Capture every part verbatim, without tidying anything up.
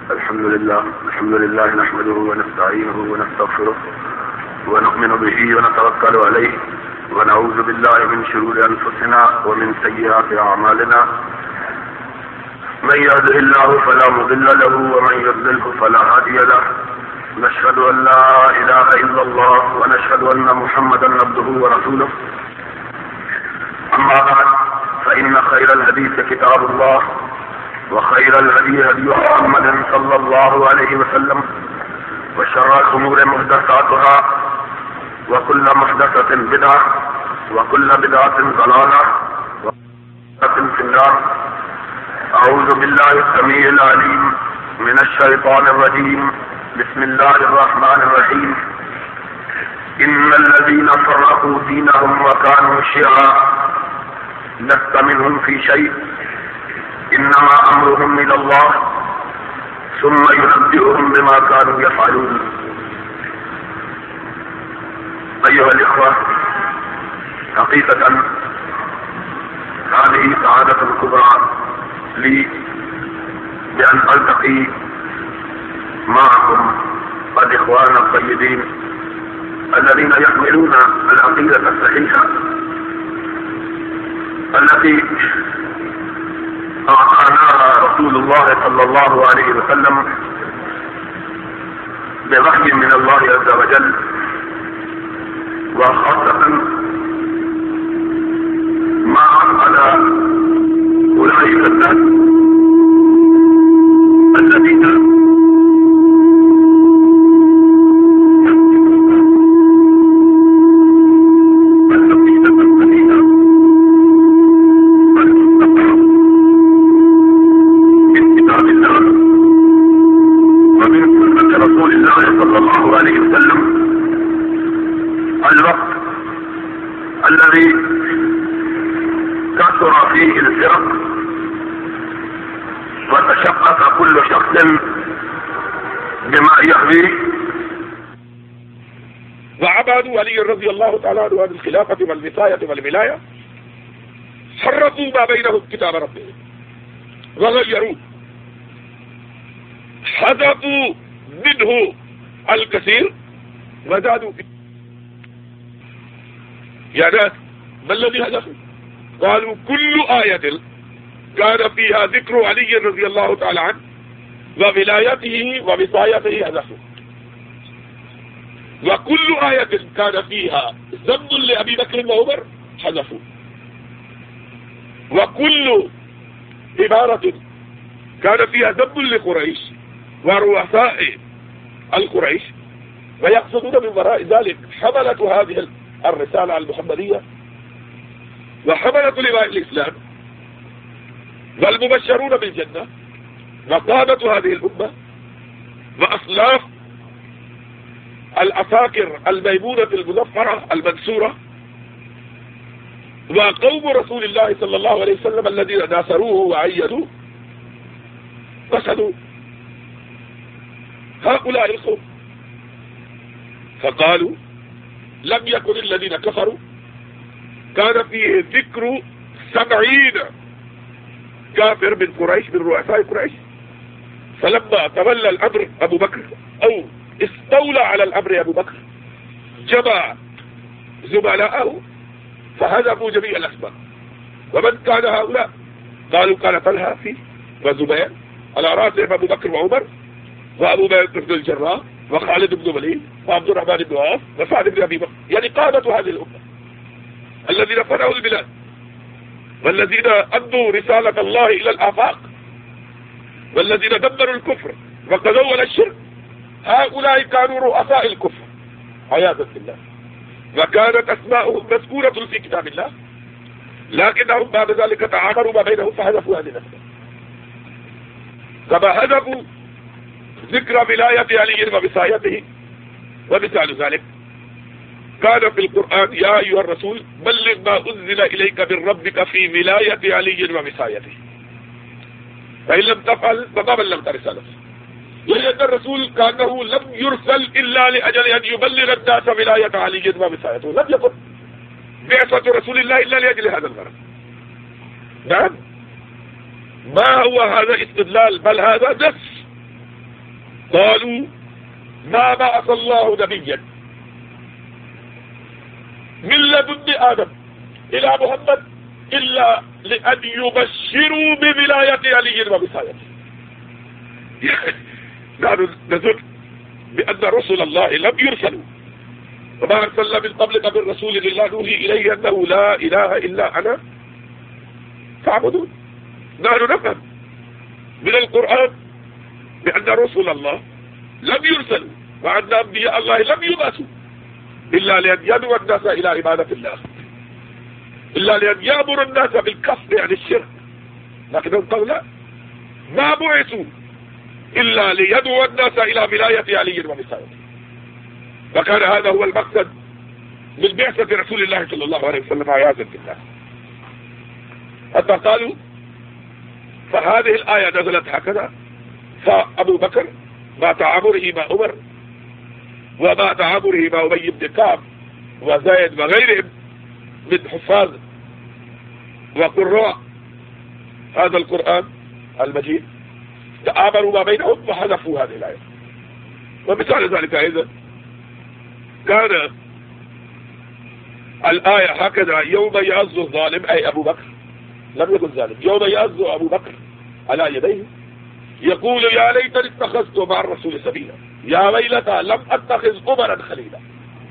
الحمد لله الحمد لله نحمده ونستعينه ونستغفره ونؤمن به ونتوكل عليه ونعوذ بالله من شرور أنفسنا ومن سيئات أعمالنا. من يهده الله فلا مضل له ومن يضلله فلا هادي له. نشهد أن لا إله إلا الله ونشهد أن محمدا عبده ورسوله. أما بعد فإن خير الحديث كتاب الله وخير الهدي هدي محمد صلى الله عليه وسلم وشر الأمور محدثاتها وكل محدثة بدعة وكل بدعة ضلالة وكل في النار. أعوذ بالله السميع العليم من الشيطان الرجيم. بسم الله الرحمن الرحيم. إن الذين فرقوا دينهم وكانوا شيعا لست منهم في شيء إنما أمرهم إلى الله ثم ينبئهم بما كانوا يفعلون. أيها الإخوة، حقيقة هذه سعادة كبرى لي بأن ألتقي معكم الإخوان الطيبين الذين يحملون العقيدة الصحيحة التي أعطانا رسول الله صلى الله عليه وسلم بوحي من الله عز وجل، وخاصة ما على أولئك الناس الذين الوقت الذي كثر فيه الفرق وتشقق كل شخص بما يحويه. وعبادوا علي رضي الله تعالى عنه عن الخلافة والوصاية والولاية، حرفوا ما بينهم كتاب ربهم وغيروا، حذفوا منه الكثير وزادوا فيه. يا ناس، ما الذي هدفوا؟ قالوا كل آية كان فيها ذكر علي رضي الله تعالى عنه وولايته ووصايته هدفوا، وكل آية كان فيها ذم لأبي بكر وعمر حذفوا، وكل عبارة كان فيها ذم لقريش ورؤساء القريش ويقصدون من وراء ذلك حملة هذه الرسالة المحمدية وحملة لواء الإسلام والمبشرون بالجنة وقادة هذه الأمة وأصلاف الأساكر الميمونة المظفرة المنصورة وقوم رسول الله صلى الله عليه وسلم الذين ناصروه وعيدوه قصدوا هؤلاء القوم، فقالوا لم يكن الذين كفروا كان فيه ذكر سبعين كافر من قريش من رؤساء قريش، فلما تولى الأمر أبو بكر أو استولى على الأمر أبو بكر جمع زملاءه فهزموا جميع الأسباب. ومن كان هؤلاء؟ قالوا كان طلحة فيه وزبير على رأسهم أبو بكر وعمر وأبو بكر بن الجراح وخالد بن الوليد وعبد الرحمن بن عوف وسعد بن أبي بكر، يعني قادة هذه الأمة الذين فتحوا البلاد والذين أدوا رسالة الله إلى الآفاق والذين دمروا الكفر وقضوا على الشرك. هؤلاء كانوا رؤساء الكفر عياذا بالله، وكانت أسماؤهم مذكورة في كتاب الله، لكنهم بعد ذلك تعاملوا ما بينهم فهدفوا هذه الأسماء. كما هدفوا ذكر ولاية علي ووصايته، ومثال ذلك كان في القرآن يا أيها الرسول بلغ ما أنزل إليك من ربك في ولاية علي ووصايته، فإن لم تفعل فما بلغت رسالته. لأن الرسول كأنه لم يرسل إلا لأجل أن يبلغ الناس ولاية علي ووصايته، لم يكن بعثة رسول الله إلا لأجل هذا الغرض. نعم، ما هو هذا استدلال، بل هذا نص قالوا ما بعث الله نبيا من لدن آدم إلى محمد إلا لأن يبشروا بولاية علي وبسايته. نحن نذكر بأن رسل الله لم يرسلوا، وما أرسلنا من قبلك من رسول الله نوحي إليه أنه لا إله إلا أنا فاعبدون. نحن نفهم من القرآن بأن رسل الله لم يرسلوا وأن أنبياء الله لم يبعثوا إلا لأن يدعو الناس إلى عبادة الله، إلا لأن يأمر الناس بالكفر عن الشرك. لكنهم قالوا لا، ما بعثوا إلا ليدعو الناس إلى ولاية علي وبسايته. فكان هذا هو المقصد من بعثة رسول الله صلى الله عليه وسلم عياذا بالله. حتى قالوا فهذه الآية نزلت هكذا، فأبو بكر ما تعامره مع عمر وما تعامره مع أبي بن كعب وزيد وغيرهم من حفاظ وقراء هذا القرآن المجيد تآمروا ما بينهم وحذفوا هذه الآية. ومثال ذلك أيضا كان الآية هكذا يوم يعز الظالم أي أبو بكر، لم يكن ظالم، يوم يعز أبو بكر على يديه يقول يا ليتني اتخذت مع الرسول سبيلا يا ويلتى لم اتخذ عمرا خليلا.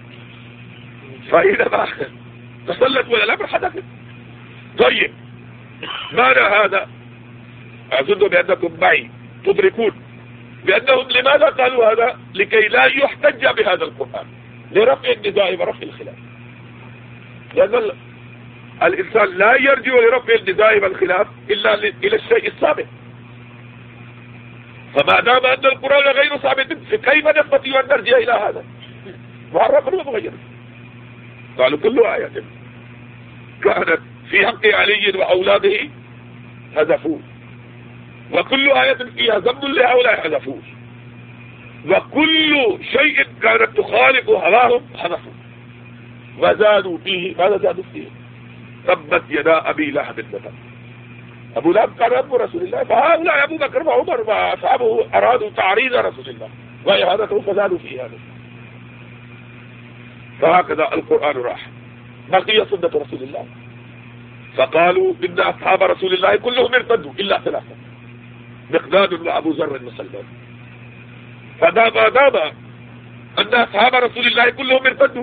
فإذا تسلت ولا الأمر حدثت. طيب معنى هذا أظن بأنكم معي تدركون بأنهم لماذا قالوا هذا؟ لكي لا يحتج بهذا القرآن لرفع النزاع ورفع الخلاف، لأن الإنسان لا يرجع لرفع النزاع والخلاف إلا إلى الشيء الثابت. فما دام أن القرآن غير ثابت فكيف نستطيع أن نرجع إلى هذا محرف ومغير؟ قالوا كل آية كانت في حق علي وأولاده هدفوه، وكل آية فيها ذنب لهؤلاء حذفوه، وكل شيء كانت تخالف هواهم حذفوه وزادوا فيه. ماذا زادوا فيه؟ تبت يدا أبي لهب وتب. أبو لهب كان أبو رسول الله، فهؤلاء أبو بكر وعمر وأصحابه أرادوا تعريض رسول الله وإهانته فزادوا فيه هذا. فهكذا القرآن راح بقي سنة رسول الله. فقالوا إن أصحاب رسول الله كلهم ارتدوا إلا ثلاثة، مقداد وأبو ذر وسلمان. فدام دام أن أصحاب رسول الله كلهم ارتدوا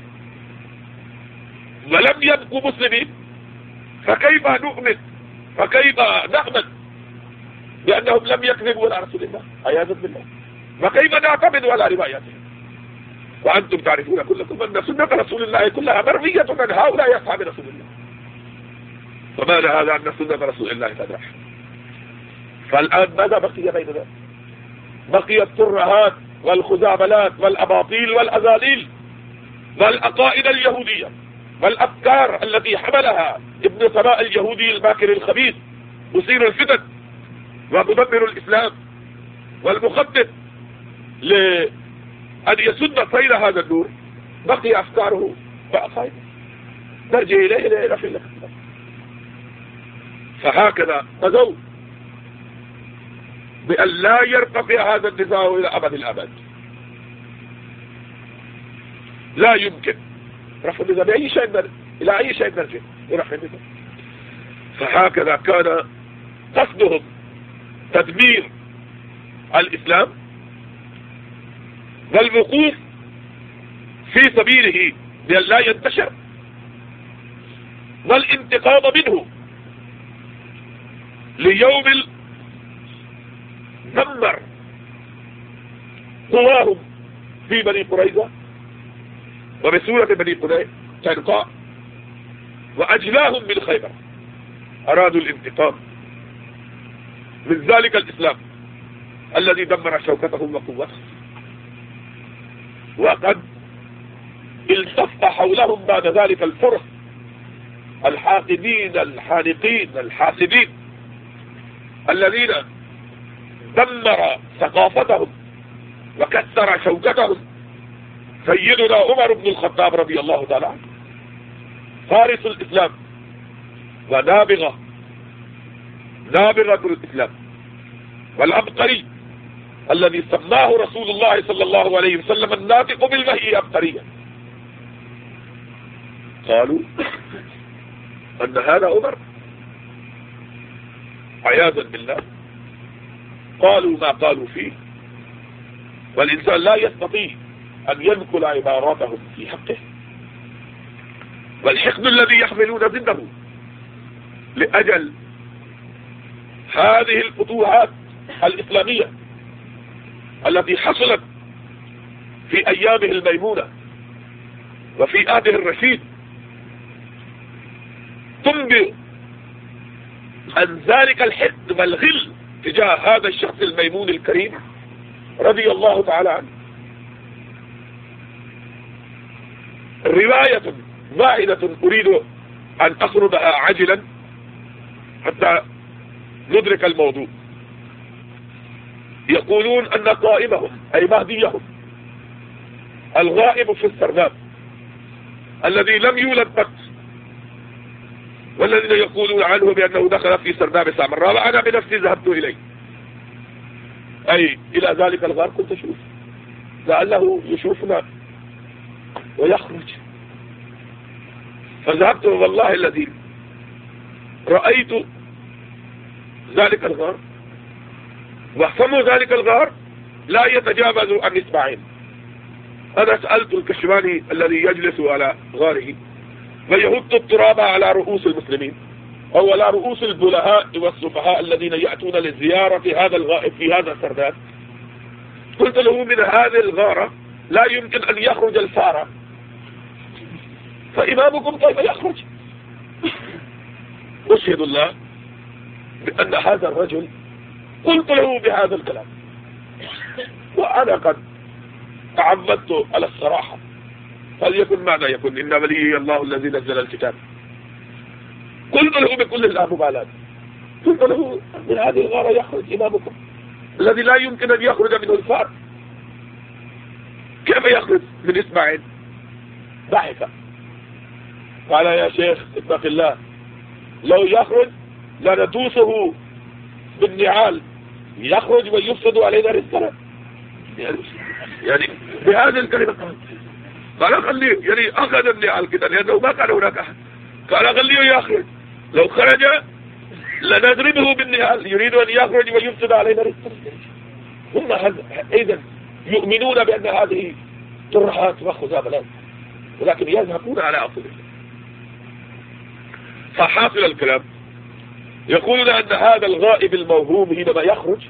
ولم يبقوا مسلمين فكيف نؤمن فكيف نأمن بأنهم لم يكذبوا على رسول الله عياذا بالله؟ وكيف نعتمد على رواياتهم وأنتم تعرفون كلكم أن سنة رسول الله كلها مروية عن هؤلاء أصحاب رسول الله. فماذا هذا أن سنة رسول الله تدرح؟ فالآن ماذا بقي بيننا؟ بقي الترهات والخزعبلات والأباطيل والأزاليل والعقائد اليهودية والأفكار التي حملها ابن سباء اليهودي الماكر الخبيث يثير الفتن ومدمر الإسلام والمخطط لأن يسد سيل هذا النور. بقي أفكاره وعقائده نرجع إليه إلى في الله. فهكذا قضوا بأن لا يرتفع هذا النزاع إلى أبد الأبد. لا يمكن رفع النزاع بأي شيء نرجع إلى أي شيء نرجع رفع النزاع. فهكذا كان قصدهم تدمير الإسلام والوقوف في سبيله بأن لا ينتشر والانتقام منه ليوم دمر قواهم في بني قريظة وبسورة بني قينقاع وأجلاهم من خيبر. أرادوا الانتقام من ذلك الإسلام الذي دمر شوكتهم وقوتهم، وقد التف حولهم بعد ذلك الفرس الحاقدين الحانقين الحاسدين الذين دمر ثقافتهم وكسر شوكتهم سيدنا عمر بن الخطاب رضي الله تعالى عنه فارس الإسلام ونابغة نابغة الإسلام والعبقري الذي سماه رسول الله صلى الله عليه وسلم الناطق بالوحي عبقريا. قالوا أن هذا عمر عياذا بالله. قالوا ما قالوا فيه، والإنسان لا يستطيع أن ينقل عباراتهم في حقه. والحقد الذي يحملون ضده لأجل هذه الفتوحات الإسلامية التي حصلت في أيامه الميمونة وفي عهده الرشيد تنبئ عن ذلك الحقد والغل تجاه هذا الشخص الميمون الكريم رضي الله تعالى عنه. رواية واحدة أريد أن أسردها عاجلا حتى ندرك الموضوع. يقولون أن قائمهم أي مهديهم الغائب في السرداب الذي لم يولد قط، والذين يقولون عنه بأنه دخل في سرداب سامراء، وأنا بنفسي ذهبت إليه أي إلى ذلك الغار، كنت أشوف لعله يشوفنا ويخرج. فذهبت والله الذي رأيت ذلك الغار، وفم ذلك الغار لا يتجاوز عن إصبعين. أنا سألت الكشماني الذي يجلس على غاره ويهد التراب على رؤوس المسلمين أو على رؤوس البلهاء والسفهاء الذين يأتون للزيارة في هذا الغائب في هذا السرداب، قلت له من هذه الغارة لا يمكن أن يخرج الفار، فإمامكم كيف يخرج؟ أشهد الله بأن هذا الرجل قلت له بهذا الكلام، وأنا قد تعمدت على الصراحة، فليكن ماذا يكون، إن ولي الله الذي نزل الكتاب. قلت له بكل اللامبالاة، قلت له من هذه الغارة يخرج إمامكم الذي لا يمكن أن يخرج منه الفار، كيف يخرج من إسماعيل؟ ضحك قال يا شيخ اتق الله، لو يخرج لندوسه بالنعال يخرج ويفسد علينا رزقنا، يعني, يعني بهذه الكلمة. قال خليه، يعني أخذ النعال كده لأنه ما كان هناك أحد، قال خليه يخرج، لو خرج لنضربه بالنعال، يريد أن يخرج ويفسد علينا رزقنا. هم إذن يؤمنون بأن هذه ترهات وخزعبلات، ولكن يذهبون على عقلهم. فحاصل الكلام يقولون أن هذا الغائب الموهوم حينما يخرج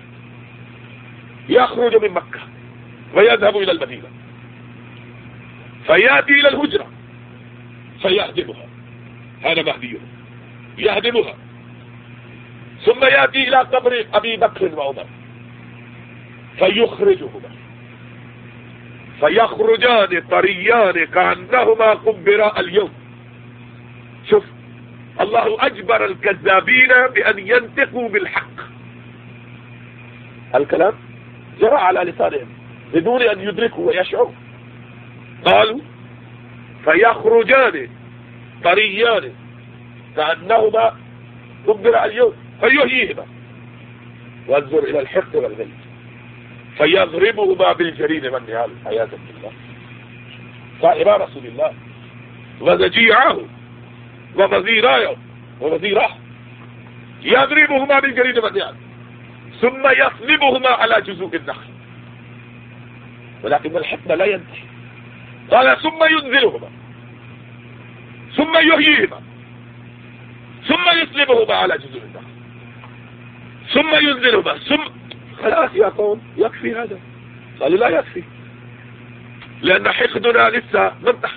يخرج من مكة ويذهب إلى المدينة، فيأتي إلى الهجرة فيهدمها، هذا مهديه يهدمها، ثم يأتي إلى قبر أبي بكر وعمر فيخرجهما، فيخرجان طريان كأنهما قبرا اليوم. شوف الله أجبر الكذابين بأن ينطقوا بالحق، الكلام جرى على لسانهم بدون أن يدركوا ويشعروا. قالوا فيخرجان طريان كأنهما قبرا اليوم فيحييهما، وانظر إلى الحقد والغل، فيضربهما بالجرين والنعال عياذا بالله. صاحب رسول الله وزجيعه ووزيراه ووزيراه يضربهما بالجرين والنعال، ثم يصلبهما على جذوع النخل، ولكن الحكمة لا ينتهي. قال ثم ينزلهما ثم يحييهما ثم يصلبهما على جذوع النخل ثم ينزلهما ثم. خلاص يا قوم يكفي هذا. قالوا لا يكفي، لأن حقدنا لسه منتح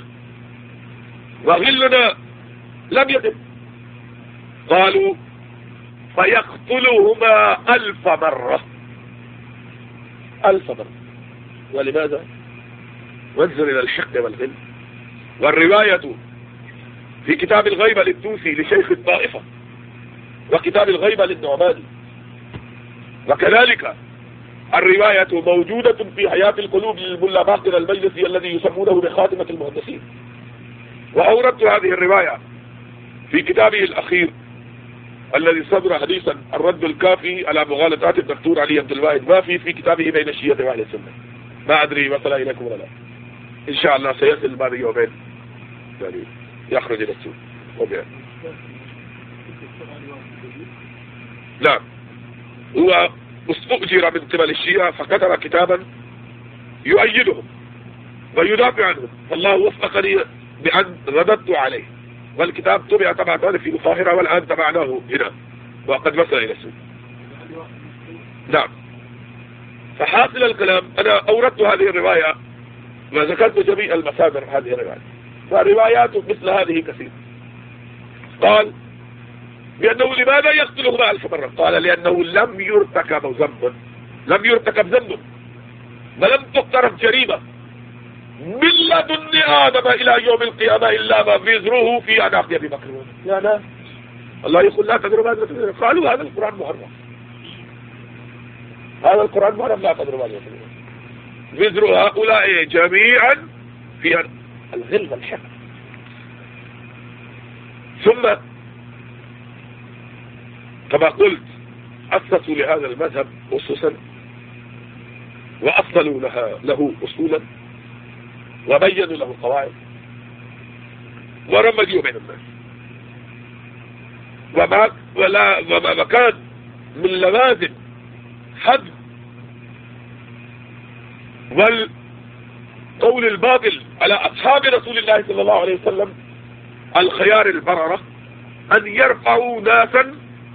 وغلنا لم يتم. قالوا فيقتلهما ألف مرة، ألف مرة. ولماذا؟ وانظر إلى الحقد والغل. والرواية في كتاب الغيبة للتوسي لشيخ الطائفة، وكتاب الغيبة للنعماني، وكذلك الرواية موجودة في حياة القلوب للملا باقر المجلسي الذي يسمونه بخاتمة المهندسين. وأوردت هذه الرواية في كتابه الأخير الذي صدر حديثا الرد الكافي على مغالطات الدكتور علي عبد الواحد بافي في كتابه بين الشيعة وأهل السنة. ما أدري وصل إليكم ولا لا. إن شاء الله سيصل بعد يومين يعني يخرج إلى السوق وبيع. نعم هو استؤجر من قبل الشيعة فكتب كتابا يؤيدهم ويدافع عنهم، فالله وفقني بأن رددت عليه، والكتاب طبع طبعا في القاهرة والآن تبعناه هنا وقد وصل إلى السوق. نعم فحاصل الكلام أنا أوردت هذه الرواية وذكرت جميع المصادر هذه الرواية، فروايات مثل هذه كثير. قال بأنه لماذا يقتلهما ألف مرة؟ قال لأنه لم يرتكب ذنب لم يرتكب ذنب ولم تقترف جريمة من لدن آدم إلى يوم القيامة إلا ما وزره في أعناق أبي بكر. يا ناس الله يقول لا تدروا ماذا تدرون. قالوا هذا القرآن محرم، هذا القرآن محرم لا تدروا ماذا تدرون. وزر هؤلاء جميعا في الغل والحقد. ثم كما قلت أسسوا لهذا المذهب أسسا وأفضلوا لها له أصولا وبينوا له قواعد ورمجوا بين الناس، وما ولا وما كان من لوازم حد والقول الباطل على أصحاب رسول الله صلى الله عليه وسلم الخيار البررة أن يرفعوا ناسا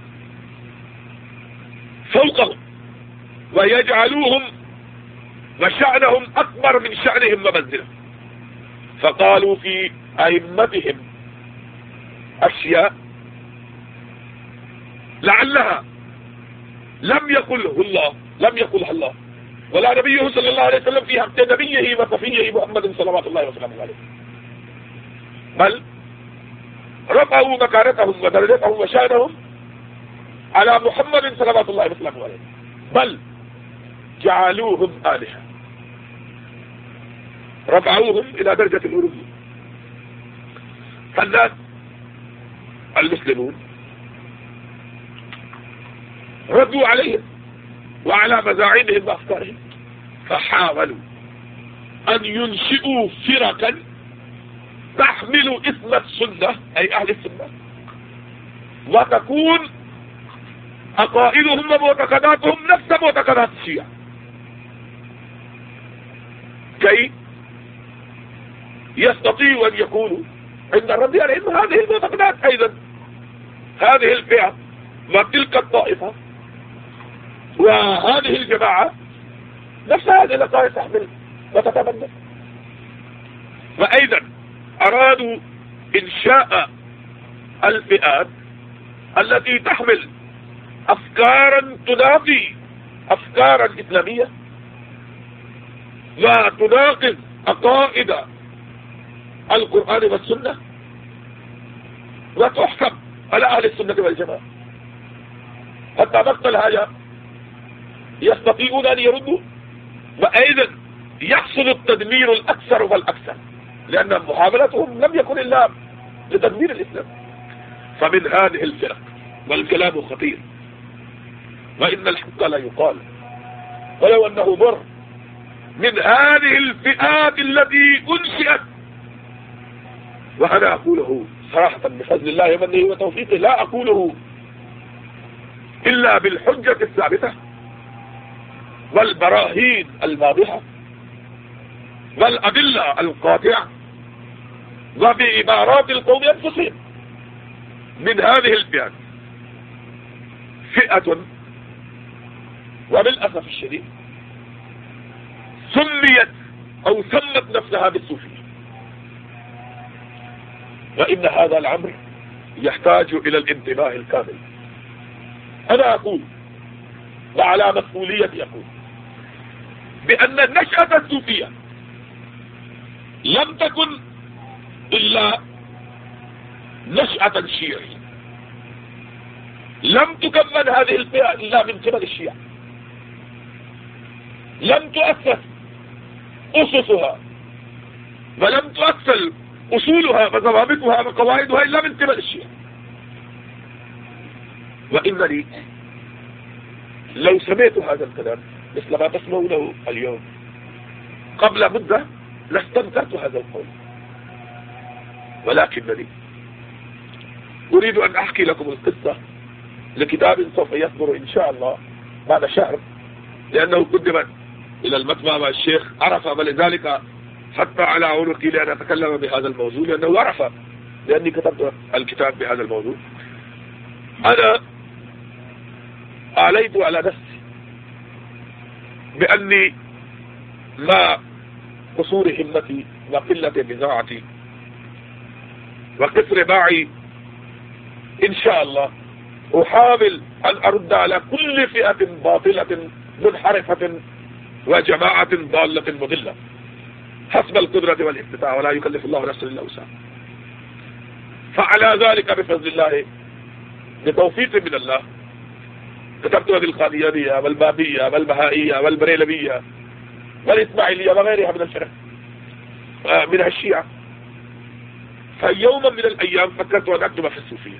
فوقهم ويجعلوهم وشأنهم أكبر من شأنهم ومنزلة. فقالوا في أئمتهم أشياء لعلها لم يقله الله لم يقلها الله ولا نبيه صلى الله عليه وسلم في حق نبيه وصفيه محمد صلوات الله وسلامه عليه، بل رفعوا مكانتهم ودرجتهم وشأنهم على محمد صلوات الله وسلامه عليه، بل جعلوهم آلهة، رفعوهم إلى درجة الألوهية. فالناس المسلمون ردوا عليهم وعلى مزاعمهم وأفكارهم، فحاولوا أن ينشئوا فرقا تحمل اسم السنة أي أهل السنة، وتكون عقائدهم ومعتقداتهم نفس معتقدات الشيعة، كي يستطيعوا أن يقولوا عند الرد عليهم هذه المعتقدات أيضا هذه الفئة وتلك الطائفة وهذه الجماعة نفس هذه العقائد تحمل وتتبنى. وأيضا أرادوا إنشاء الفئات التي تحمل أفكارا تنافي أفكارا إسلامية وتناقض عقائد القرآن والسنة وتحكم على أهل السنة والجماعة، حتى مقتل هذا يستطيعون أن يردوا، وأيضا يحصل التدمير الأكثر والأكثر، لأن محاولتهم لم يكن إلا لتدمير الإسلام. فمن هذه الفرق والكلام خطير وإن الحق لا يقال ولو أنه مر، من هذه الفئات التي أنشئت، وأنا أقوله صراحة بفضل الله ومنه وتوفيقه، لا أقوله إلا بالحجة الثابتة والبراهين الواضحة والأدلة القاطعة وبعبارات القوم أنفسهم. من هذه الفئات فئة وبالأسف الشديد سميت أو سمت نفسها بالصوفية، وإن هذا الأمر يحتاج إلى الانتباه الكامل. أنا أقول وعلى مسؤوليتي أقول بأن النشأة الصوفية لم تكن إلا نشأة شيعية، لم تكمل هذه الفئة إلا من قبل الشيعة، لم تؤسس أسسها ولم تؤسس أصولها وضوابطها وقواعدها إلا من قبل الشيعة. وإنني لو سمعت هذا الكلام مثل ما تسمعونه اليوم قبل مدة لاستنكرت هذا القول، ولكنني أريد أن أحكي لكم القصة لكتاب سوف يصدر إن شاء الله بعد شهر، لأنه قدم إلى المطبعة والشيخ عرف، ولذلك حتى على عنقي لأن أتكلم بهذا الموضوع، لأنه عرف لأني كتبت الكتاب بهذا الموضوع. أنا أعليت على نفسي بأني مع قصور همتي وقلة بضاعتي وقصر باعي إن شاء الله أحاول أن أرد على كل فئة باطلة منحرفة وجماعة ضالة مضلة حسب القدرة والاستطاعة، ولا يكلف الله نفسا إلا وسعها. فعلى ذلك بفضل الله بتوفيق من الله كتبت بالقاديانية والبابية والبهائية والبريلبية والإسماعيلية وغيرها من الفرق من الشيعة. فيوما من الأيام فكرت أن أكتب في الصوفية،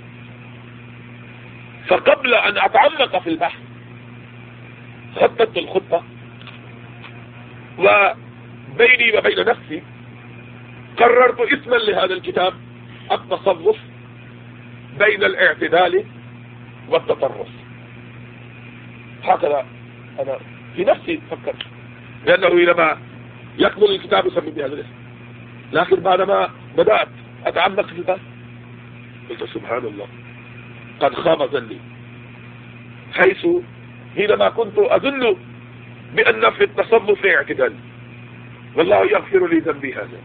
فقبل أن أتعمق في البحث خططت الخطة، وبيني وبين نفسي قررت اسما لهذا الكتاب: التصوف بين الاعتدال والتطرف. هكذا أنا في نفسي فكرت، لأنه لما يكمل الكتاب يسمي بهذا الاسم. لكن بعدما بدأت أتعمق في البحث قلت سبحان الله قد خاب ظني، حيث حينما كنت أظن بأن في التصوف اعتدال، والله يغفر لي ذنبي هذا،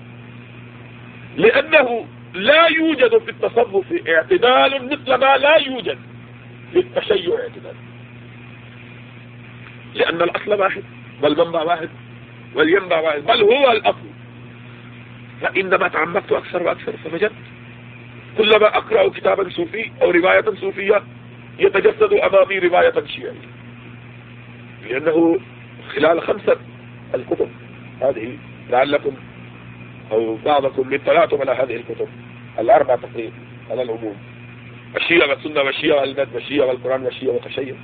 لأنه لا يوجد في التصوف اعتدال مثل ما لا يوجد في التشيع اعتدال، لأن الأصل واحد والمنبع واحد والينبع واحد، بل هو الأصل. فإنما تعمقت أكثر وأكثر فوجدت كلما أقرأ كتابا صوفي أو رواية صوفية يتجسد أمامي رواية شيعية، لأنه خلال خمسة الكتب هذه لعلكم أو بعضكم اطلعتم على هذه الكتب الأربع تقريبا على العموم: الشيعة والسنة والشيعة والمد والشيعة والقرآن والشيعة والتشيع.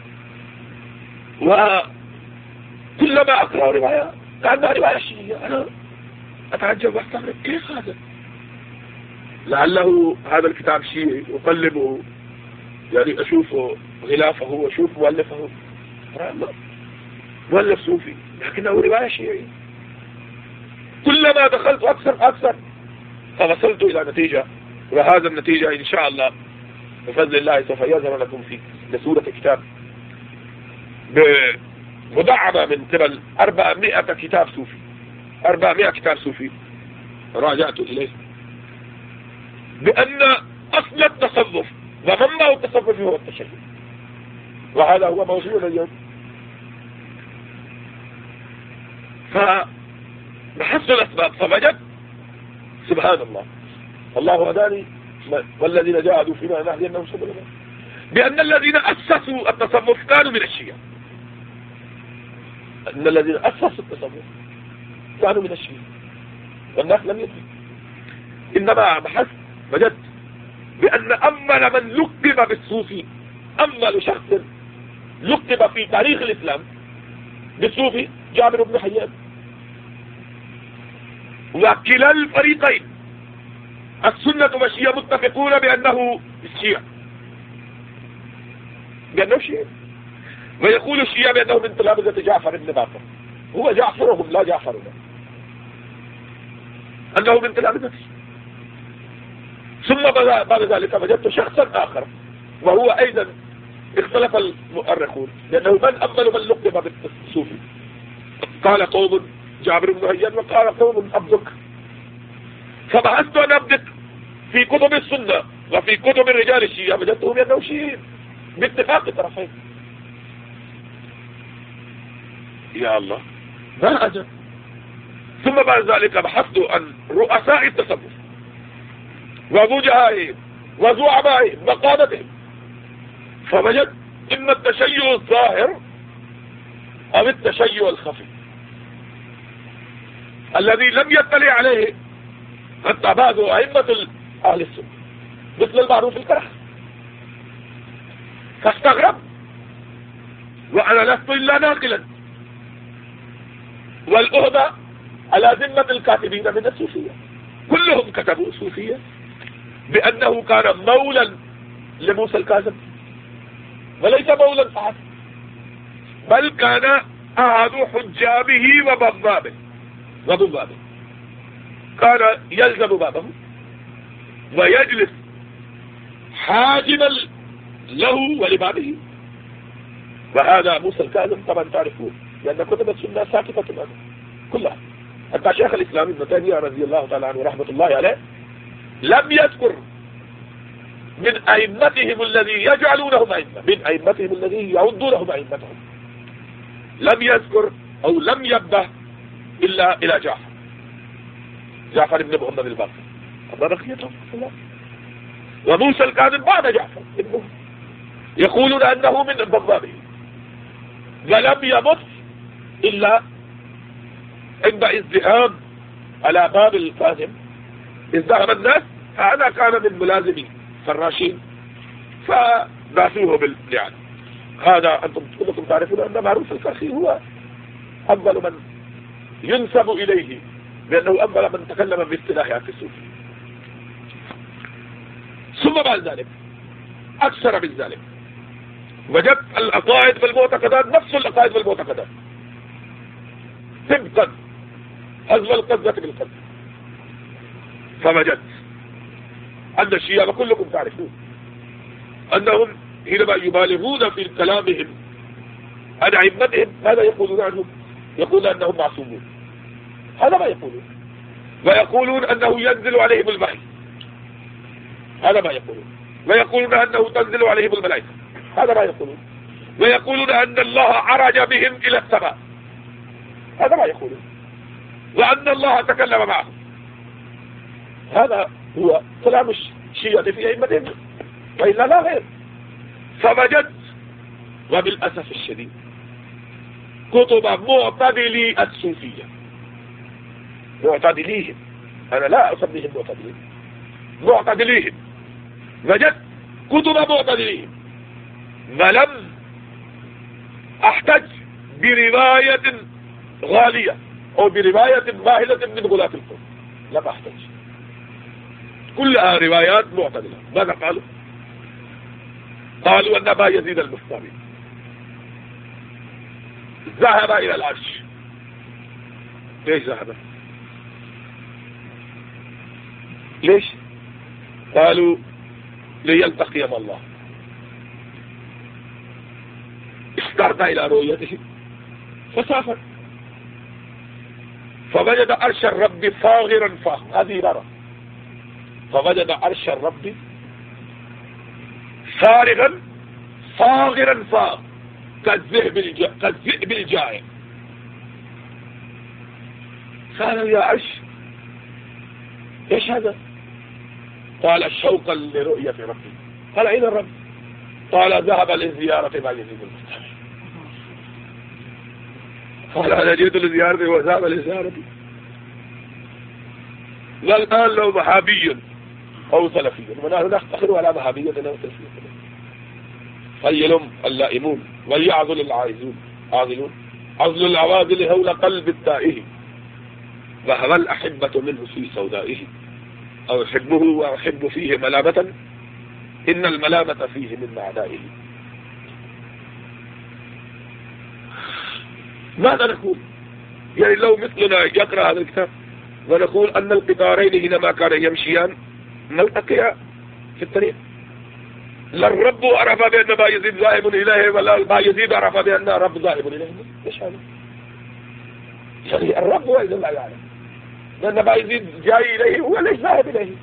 وكلما أقرأ رواية كأنها رواية شيعية أنا أتعجب وأستغرب كيف هذا؟ لعله هذا الكتاب شيعي أقلبه، يعني أشوف غلافه وأشوف مؤلفه مؤلف صوفي لكنه رواية شيعية. كلما دخلت أكثر أكثر فوصلت إلى نتيجة، وهذا النتيجة إن شاء الله بفضل الله سوف يظهر لكم في سورة الكتاب مدعمة من قبل أربعمائة كتاب صوفي، أربعمائة كتاب صوفي راجعت إليه، بأن أصل التصوف ومنبع التصوف هو التشيع، وهذا هو موضوعنا اليوم. فبحثت الأسباب فوجدت سبحان الله الله هداني والذين جاهدوا فينا لنهدينهم سبلنا، بأن الذين أسسوا التصوف كانوا من الشيعة، أن الذين أسسوا التصوف كانوا من الشيعة والناس لم يدري. إنما بحثت وجدت بأن أول من لقب بالصوفي، أول شخص لقب في تاريخ الإسلام بالصوفي جابر بن حيان. وكلا الفريقين السنة والشيعة متفقون بأنه الشيعة، بأنه شيعة، ويقول الشيعة بأنه من تلامذة جعفر بن باقر، هو جعفرهم لا جعفرنا، أنه من تلامذته. ثم بعد ذلك وجدت شخصا آخر، وهو أيضا اختلف المؤرخون، لأنه من أمل من لقب بالصوفي، قال قوم جابر بن حيان وقال قوم أبدك. فبحثت أن أبدك في كتب السنة وفي كتب الرجال الشيعة وجدتهم أنه شيعي باتفاق الطرفين. يا الله ما أجل. ثم بعد ذلك بحثت عن رؤساء التصوف ووجهائهم وزعمائهم وقادتهم، فوجدت إما التشيع الظاهر أو التشيع الخفي الذي لم يطلع عليه حتى بعض أئمة أهل السنة مثل المعروف الكرخ. فاستغرب وأنا لست إلا ناقلا، والأهدى على ذمة الكاتبين من الصوفية، كلهم كتبوا صوفية بأنه كان مولا لموسى الكاظم، وليس مولا فقط، بل كان أحد حجابه وبوابه وبوابه كان يلزم بابه ويجلس حاجما له ولبابه. وهذا موسى الكاظم طبعا تعرفون، لأن كتب السنة ساكتة عنه كلها، حتى شيخ الإسلام ابن تيمية رضي الله تعالى عنه رحمة الله عليه لم يذكر من أئمتهم الذي يجعلونهم أئمة، من أئمتهم الذي يعدونهم أئمتهم، لم يذكر أو لم يبه إلا إلى جعفر جعفر بن محمد الباقر، أما بقيتهم الله. وموسى الكاظم بعد جعفر ابنه، يقولون أنه من بوابه، ولم يمت إلا عند ازدحام على باب الكاظم، ازدحم الناس، فهذا كان من ملازمي فراشين فبعثوه باللعان. هذا أنتم كلكم تعرفون أن معروف الكرخي هو أول من ينسب إليه بأنه أول من تكلم باصطلاحات الصوفي. ثم بعد ذلك أكثر من ذلك وجدت العقائد والمعتقدات نفس العقائد والمعتقدات طبقا حزب القذة بالقذة. فوجدت أن الشيعة وكلكم تعرفون أنهم حينما يبالغون في كلامهم عن أئمتهم هذا يقولون عنهم، يقولون أنهم معصومون، هذا ما يقولون، ويقولون أنه ينزل عليهم الوحي، هذا ما يقولون، ويقولون أنه تنزل عليهم الملائكة، هذا ما يقولون، ويقولون أن الله عرج بهم إلى السماء، هذا ما يقولون، وأن الله تكلم معهم. هذا هو كلام الشيعة في أئمتهم وإلا لا غير. فوجدت وبالأسف الشديد كتب معتدلي الصوفية، معتدليهم، أنا لا أسميهم معتدلين، معتدليهم، وجدت كتب معتدليهم ولم أحتج برواية غالية أو برواية باهلة من غلاة الكفر، لم أحتج، كلها روايات معتدلة. ماذا قالوا؟ قالوا أن أبا يزيد البستامي ذهب إلى العرش. ليش ذهب؟ ليش؟ قالوا ليلتقي مع الله، استعد إلى رؤيته فسافر فوجد عرش الرب فاغرا فاغرا، هذه عبارة، فوجد عرش الرب فارغا فاغرا فاغ كالذئب الجائع. قالوا يا عرش ايش هذا؟ قال شوقا لرؤية ربي. قال اين الرب؟ قال ذهب لزيارة ما يزيد المستمع. قال انا جئت لزيارته وذهب لزيارتي. والآن لو وهابي أو سلفي، ونحن نفتخر على وهابيتنا وسلفيتنا. فليلم اللائمون وليعذل العائزون عاذلون، عذل العواذل هول قلب التائه، وهوى الأحبة منه في سودائه، أو أحبه وأحب فيه ملامة، إن الملامة فيه من أعدائه. ماذا نقول؟ يعني لو مثلنا يقرأ هذا الكتاب ونقول أن القطارين حينما كان يمشيان نلتقيا في الطريق، لا الرب عرف بأن ما يزيد ذاهب إليه ولا ما يزيد عرف بأن الرب ذاهب إليه. إيش هذا؟ يعني الرب هو إذا لا يعلم، لأن ما يزيد جاي إليه هو ليش ذاهب إليه،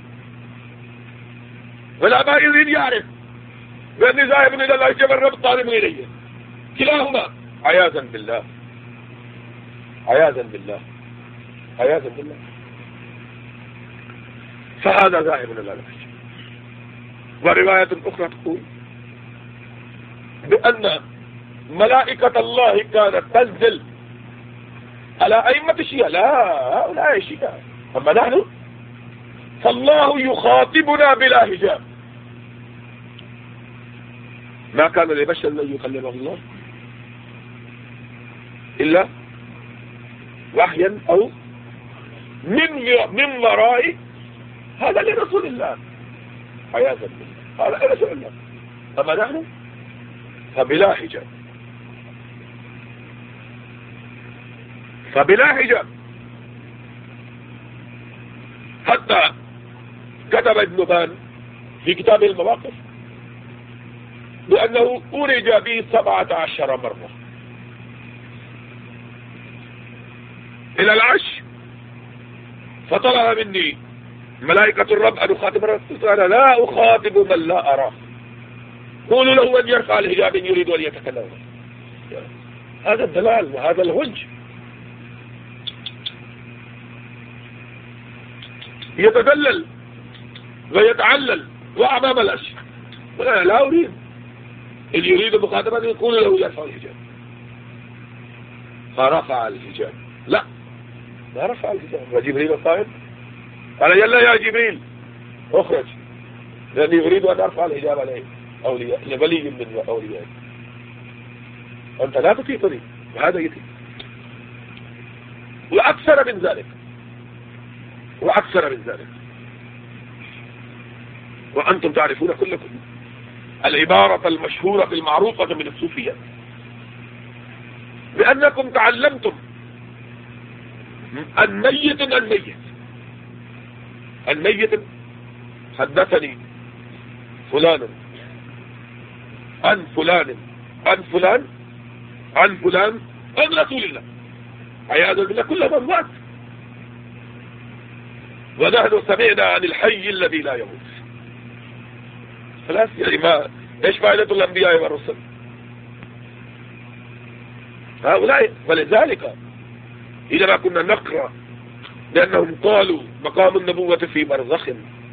ولا ما يزيد يعرف بأن ذاهب إلى الله جل الرب طالب إليه، كلاهما عياذا بالله عياذا بالله عياذا بالله. فهذا ذاهب إلى الله. ورواية أخرى تقول بأن ملائكة الله كانت تنزل على أئمة الشيعة، لا هؤلاء الشيعة، أما نحن فالله يخاطبنا بلا حجاب. ما كان لبشر أن يكلمه الله إلا وحيا أو من من وراء. هذا لرسول الله عياذا بالله، هذا لرسول الله. أما نحن فبلا حجاب، فبلا حجاب. حتى كتب ابن بان في كتابه المواقف بأنه أرج به سبعة عشر مرة إلى العرش، فطلب مني ملائكة الرب أن أخاطب الرسول، أنا لا أخاطب من لا أراه، قولوا له أن يرفع الحجاب إن يريد أن يتكلم. هذا الدلال وهذا الهج. يتدلل ويتعلل وأمام الأشياء. لا, لا أريد. إن يريد مخاطبة يقول له يرفع الحجاب، فرفع الحجاب. لا، ما رفع الحجاب. وجبريل قائل قال يلا يا جبريل اخرج، لأني أريد أن أرفع الحجاب عليه أولياء لولي من أولياء. أنت لا تطيقني، وهذا يطيق. وأكثر من ذلك، وأكثر من ذلك. وأنتم تعرفون كلكم العبارة المشهورة المعروفة من الصوفية بأنكم تعلمتم الميت الميت الميت حدثني فلان عن فلان عن فلان عن فلان عن رسول الله عياذا بالله كل من مات، ونحن سمعنا عن الحي الذي لا يموت. خلاص يعني ما ايش فائدة الأنبياء والرسل هؤلاء؟ ولذلك إذا كنا نقرأ لأنهم قالوا مقام النبوة في برزخ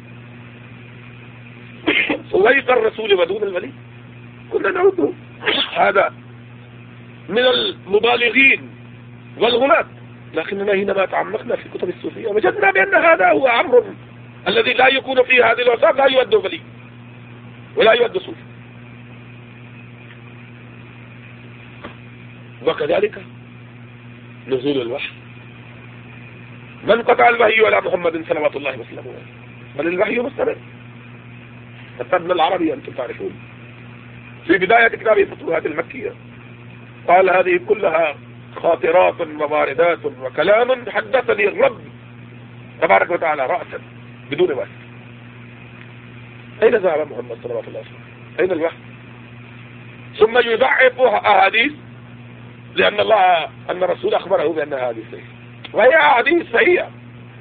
فويق الرسول ودون الولي، كنا نعده هذا من المبالغين والغلاة. لكننا حينما تعمقنا في كتب الصوفية وجدنا بأن هذا هو أمر الذي لا يكون فيه هذه الوثائق، لا يؤد ولي ولا يؤد صوفي. وكذلك نزول الوحي، من قطع الوحي على محمد صلوات الله وسلامه عليه، بل الوحي مستمر. حتى ابن العربي أنتم تعرفون في بداية كتابه الفتوحات المكية قال هذه كلها خاطرات وواردات وكلام حدثني الرب تبارك وتعالى رأسا بدون وحي. أين ذهب محمد صلى الله عليه وسلم؟ أين الوحي؟ ثم يضعف أحاديث لأن الله أن الرسول أخبره بأن هذه صحيحة، وهي أحاديث صحيحة.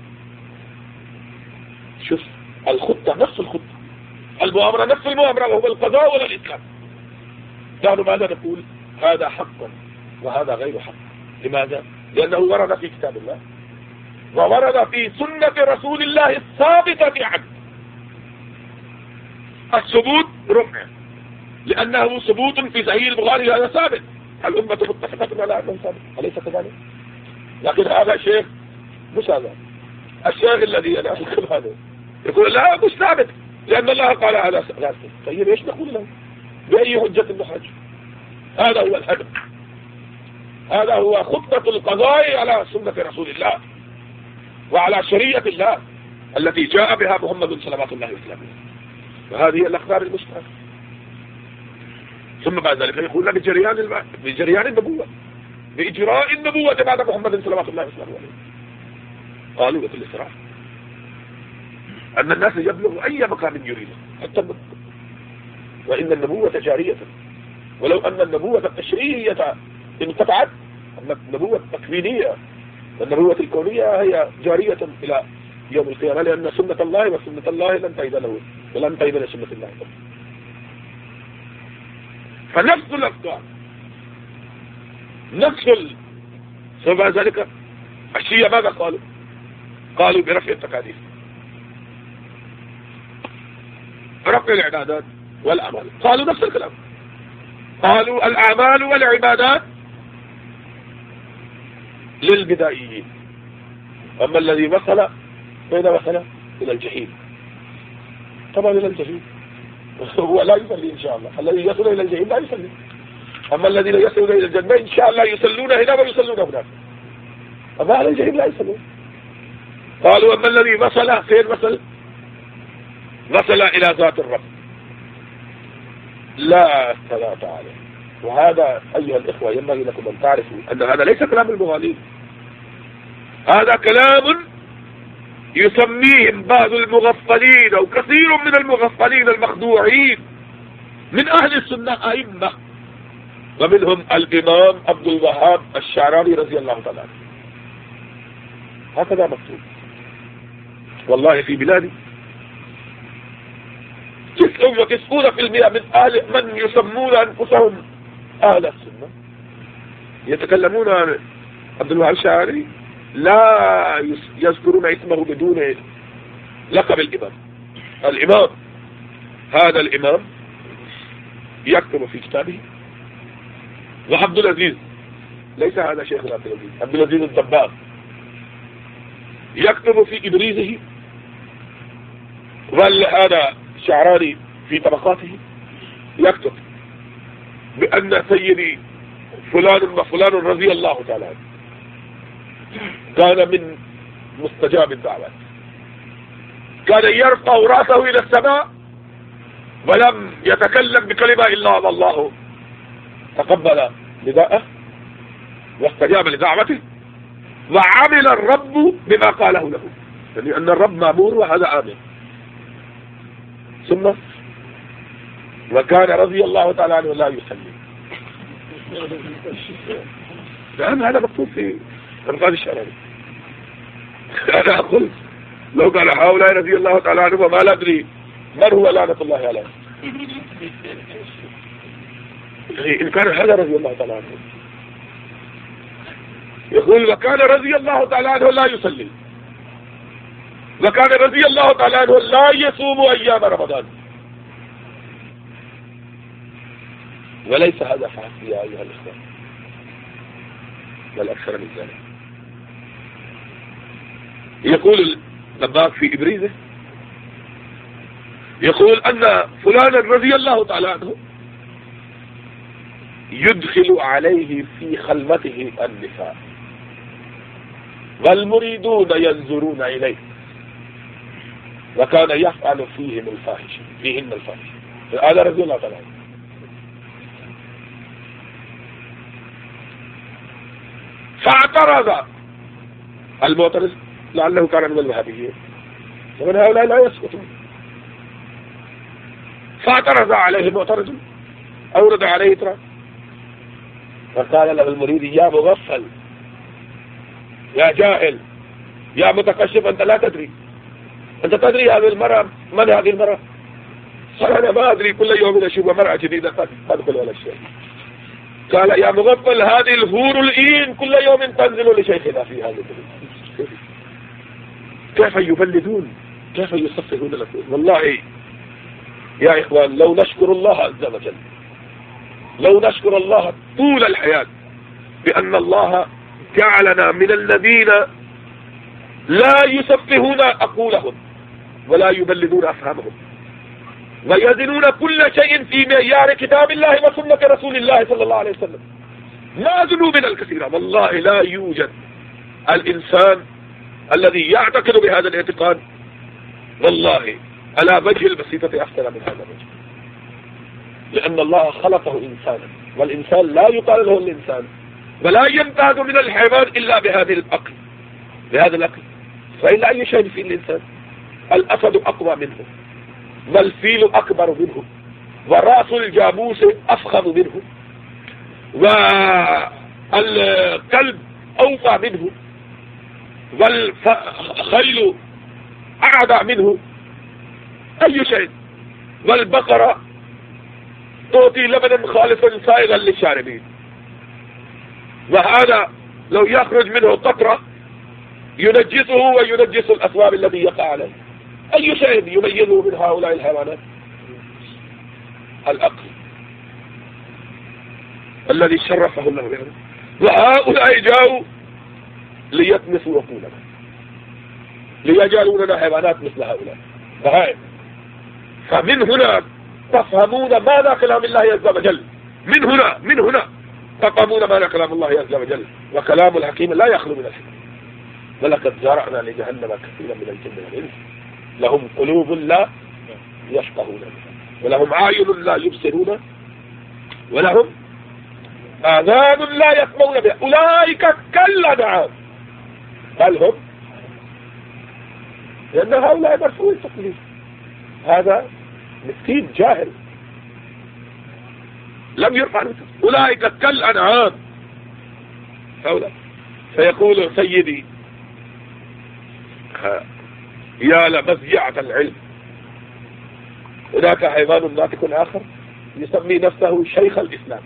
شوف الخطة نفس الخطة، المؤامرة نفس المؤامرة، وهو القضاء ولا الإسلام. نحن ماذا نقول؟ هذا حق وهذا غير حق. لماذا؟ لأنه ورد في كتاب الله وورد في سنة رسول الله الثابتة عنه. الثبوت رفع لأنه ثبوت في صحيح البخاري، هذا ثابت، الأمة متفقة على أنه ثابت، أليس كذلك؟ لكن هذا الشيخ مش هذا الشيخ الذي ينافق هذا يقول لا مش ثابت لأن الله قال هذا ثابت. طيب ايش نقول له؟ بأي حجة النحاج؟ هذا هو الهدف، هذا هو خطة القضاء على سنة رسول الله وعلى شريعة الله التي جاء بها محمد صلوات الله وسلامه. وهذه الأخبار المشتركة. ثم بعد ذلك يقول لك بجريان الم... بجريان النبوة، بإجراء النبوة بعد محمد صلوات الله وسلامه عليه. قالوا بكل صراحة أن الناس يبلغ أي مقام يريده حتى النبوة، وإن النبوة جارية، ولو أن النبوة التشريعية انقطعت، أن النبوة التكوينية والنبوة الكونية هي جارية إلى يوم القيامة، لأن سنة الله وسنة الله لن تعيد له ولن تعيد لسنة الله. فنفس الأفكار نفس ال... ثم ذلك الشيعة ماذا قالوا؟ قالوا برفع التكاليف، رفع العبادات والأعمال. قالوا نفس الكلام، قالوا الأعمال والعبادات للبدائيين، أما الذي وصل بين وصل إلى الجحيم، طبعا إلى الجحيم هو لا يصلي إن شاء الله. الذي يصل إلى الجحيم لا يصلي. أما الذين يصلون إلى الجنة إن شاء الله يصلون هنا ويصلون هناك. أما أهل الجحيم لا يصلون. قالوا أما الذي وصل فين وصل؟ وصل إلى ذات الرب لا صلاة عليه. وهذا أيها الإخوة ينبغي لكم أن تعرفوا أن هذا ليس كلام المغالين، هذا كلام يسميهم بعض المغفلين أو كثير من المغفلين المخدوعين من أهل السنة أئمة، ومنهم الإمام عبد الوهاب الشعراني رضي الله تعالى عنه. هكذا مكتوب. والله في بلادي تسعة وتسعون في المئة من أهل من يسمون أنفسهم أهل السنة يتكلمون عن عبد الوهاب الشعراني لا يذكرون اسمه بدون لقب الإمام. الإمام هذا الإمام يكتب في كتابه، وعبد العزيز ليس هذا شيخ عبد العزيز، عبد العزيز الدباغ يكتب في إبريزه، وهذا شعراني في طبقاته يكتب بأن سيدي فلان وفلان رضي الله تعالى عنه كان من مستجاب الدعوات، كان يرفع رأسه إلى السماء ولم يتكلم بكلمة إلا والله تقبل نداءه واستجاب لدعوته، وعمل الرب بما قاله له، يعني أن الرب مأمور وهذا آمن. ثم وكان رضي الله تعالى عنه لا يسلم. لأن هذا مكتوب في أنقاذ الشعراني. أنا أقول لو قال هؤلاء رضي الله تعالى عنه وما لا أدري من هو لعنة الله عليه. إن كان هذا رضي الله تعالى عنه يقول وكان رضي الله تعالى عنه لا يصلي، وكان رضي الله تعالى عنه لا يصوم أيام رمضان. وليس هذا فحسب يا أيها الإخوة، بل أكثر من ذلك. يقول الدباغ في إبريزه يقول أن فلانا رضي الله تعالى عنه يدخل عليه في خلوته النساء والمريدون ينظرون إليه، وكان يفعل فيهم الفاحشة فيهن الفاحشة. هذا رضي الله تعالى عنه. فاعترض المعترض لعله كان من الوهابيين، ومن هؤلاء لا يسقطون. فاعترض عليه المعترض، أورد عليه اعتراض، فقال له المريد يا مغفل، يا جاهل، يا متكشف، أنت لا تدري، أنت تدري هذه المرأة من هذه المرأة؟ قال أنا ما أدري، كل يوم أشوف مرأة جديدة تدخل على الشيء. قال يا مغفل هذه الهور الإين كل يوم تنزل لشيخنا في هذه الدنيا. كيف يبلدون، كيف يصفهون لكم. والله يا إخوان لو نشكر الله عز وجل، لو نشكر الله طول الحياة بأن الله جعلنا من الذين لا يصفهون عقولهم ولا يبلدون أفهامهم ويزنون كل شيء في معيار كتاب الله وسنة رسول الله صلى الله عليه وسلم مع ذنوبنا الكثيرة. والله لا يوجد الإنسان الذي يعتقد بهذا الاعتقاد والله على وجه البسيطة أحسن من هذا الوجه، لأن الله خلقه إنسانا، والإنسان لا يقال له الإنسان ولا يمتاز من الحيوان إلا بهذه العقل، بهذا العقل. فإن أي شيء في الإنسان، الأسد أقوى منه، والفيل أكبر منه، ورأس الجاموس أفخم منه، والكلب أوفى منه، والخيل أعدى منه، أي شيء، والبقرة تعطي لبنا خالصا سائغا للشاربين، وهذا لو يخرج منه قطرة ينجسه وينجس الأثواب الذي يقع عليه. أي شيء يميزه من هؤلاء الحيوانات؟ العقل الذي شرفه الله به. وهؤلاء جاءوا ليطمسوا عقولنا، ليجعلوننا حيوانات مثل هؤلاء. فهاي فمن هنا تفهمون ماذا كلام الله عز وجل من هنا من هنا تفهمون ماذا كلام الله عز وجل، وكلام الحكيم لا يخلو من الحكمة. ولقد زرعنا لجهنم كثيرا من الجن والإنس لهم قلوب لا يفقهون بها ولهم أعين لا يبصرون ولهم آذان لا يسمعون بها أولئك كالأنعام بل هم، لأن هؤلاء مرفوع التكليف. هذا مسكين جاهل لم يرفع عنه، أولئك كالأنعام هؤلاء. فيقول سيدي يا لمزيعة العلم، هناك حيوان ناطق آخر يسمي نفسه شيخ الإسلام.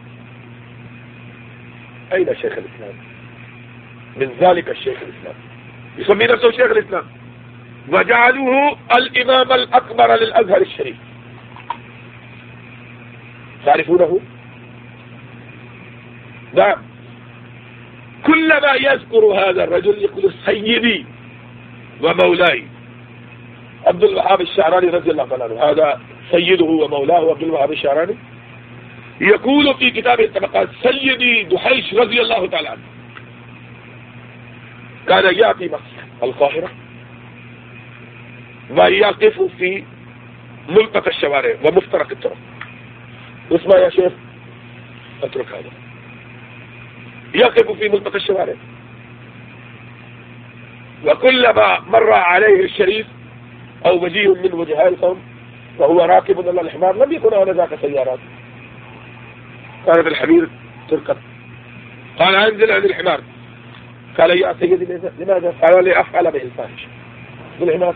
أين شيخ الإسلام؟ من ذلك الشيخ الإسلام يسمي نفسه شيخ الإسلام، وجعلوه الإمام الأكبر للأزهر الشريف. تعرفونه؟ نعم. كلما يذكر هذا الرجل يقول سيدي ومولاي. عبد الوهاب الشعراني رضي الله عنه هذا سيده ومولاه عبد الوهاب الشعراني، يقول في كتابه الطبقات سيدي دحيش رضي الله تعالى عنه كان يأتي مصر القاهرة ويقف في ملتقى الشوارع ومفترق الطرق. اسمع يا شيخ، اترك هذا. يقف في ملتقى الشوارع، وكلما مر عليه الشريف او وجيه من وجهاء القوم وهو راكب على الحمار، لم يكن آنذاك سيارات، كان بالحمير تركب. قال انزل عن الحمار. قال يا سيدي لماذا؟ قال لأفعل به الفاحش بالحمار.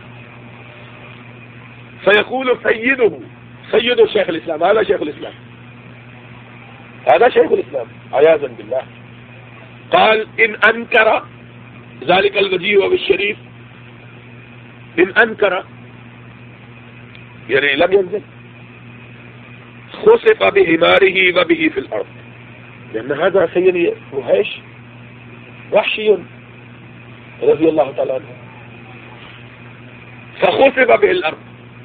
فيقول سيده سيد شيخ الإسلام، هذا شيخ الإسلام، هذا شيخ الإسلام عياذا بالله. قال إن أنكر ذلك الوجيه والشريف، إن أنكر يعني لم ينزل، خسف بحماره وبه في الأرض، لأن هذا سيدي وحيش وحشي رضي الله تعالى عنه. فخسف به الأرض.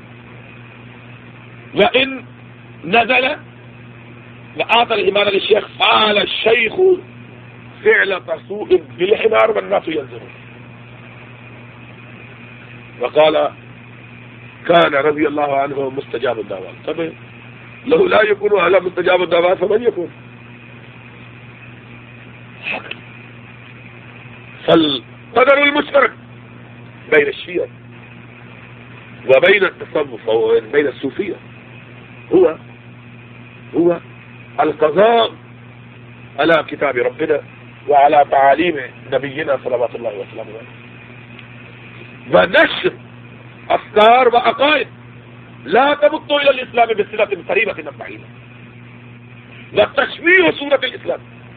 وإن نزل وأعطى الحمار للشيخ فعل الشيخ فعل سوء بالحمار والناس ينزلون. وقال كان رضي الله عنه مستجاب الدعوات. طيب لو لا يكون على مستجاب الدعوات فمن يكون؟ فالقدر المشترك بين الشيعة وبين التصوف وبين الصوفية هو هو القضاء على كتاب ربنا وعلى تعاليم نبينا صلوات الله وسلامه عليه، ونشر أفكار وعقائد لا تمت إلى الإسلام بصلة قريبة أم بعيدة، وتشويه صورة الإسلام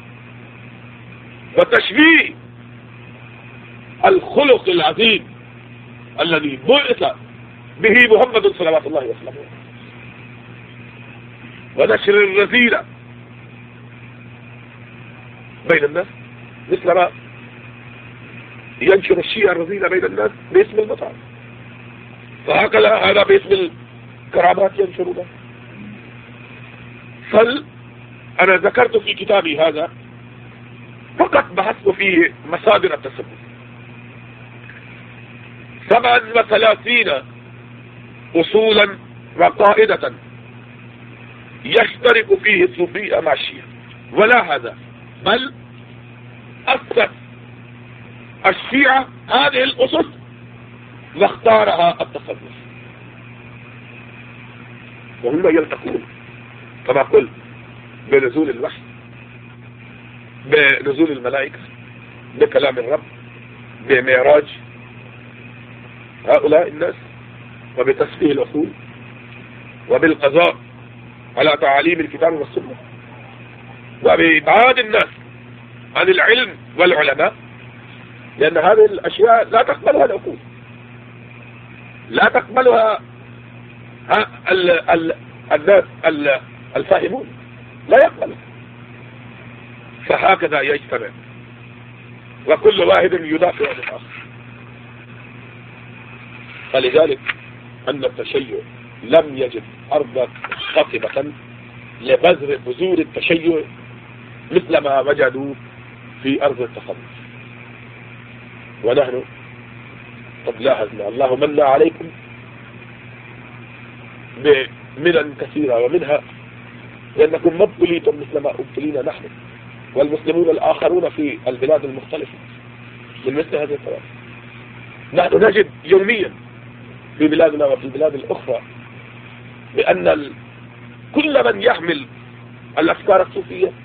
وتشويه الخلق العظيم الذي بعث به محمد صلوات الله وسلامه عليه، ونشر الرذيلة بين الناس مثل ما ينشر الشيعة الرذيلة بين الناس باسم المطعم، فهكذا هذا باسم الكرامات ينشرونها. فل أنا ذكرت في كتابي هذا فقط بحثت فيه مصادر التصوف سبعا وثلاثين أصولا وقاعدة يشترك فيه الصوفية مع الشيعة، ولا هذا بل أسس الشيعة هذه الأسس واختارها التصوف، وهم يلتقون كما قلت بنزول الوحي، بنزول الملائكة، بكلام الرب، بمعراج هؤلاء الناس، وبتصفيه العقول، وبالقضاء على تعاليم الكتاب والسنة، وبإبعاد الناس عن العلم والعلماء، لأن هذه الأشياء لا تقبلها العقول، لا تقبلها الناس الفاهمون، لا يقبلها. فهكذا يجتمع وكل واحد يدافع عن الآخر. فلذلك أن التشيع لم يجد أرض خصبة لبذر بذور التشيع مثل ما وجدوا في أرض التصرف. ونحن قد لاحظنا الله من عليكم بمنن كثيرة، ومنها لأنكم ما ابتليتم مثل ما ابتلينا نحن والمسلمون الآخرون في البلاد المختلفة من مثل هذه الطوائف. نحن نجد يوميا في بلادنا وفي البلاد الأخرى بأن كل من يحمل الأفكار الصوفية